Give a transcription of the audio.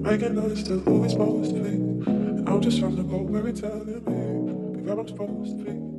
making us to who we're supposed to be. And I'm just trying to go where it's telling me, be where I'm supposed to be.